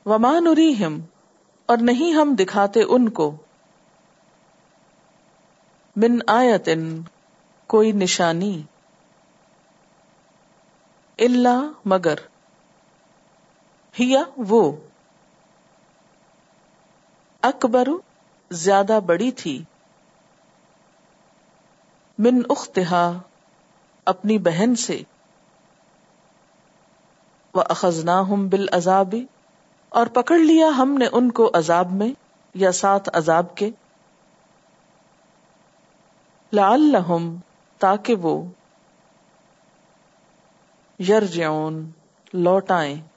वमा नुरीहिम, और नहीं हम दिखाते उनको, मिन आयतिन, कोई निशानी, इल्ला मगर, हिया वो, अकबरु ज्यादा बड़ी थी, मिन उख्तिहा अपनी बहन से, व अखज़नाहुम बिल अज़ाबी, और पकड़ लिया हमने उनको अजाब में या साथ अजाब के, लअल्लहुम ताकि वो, यरजिऊन लौट आएं।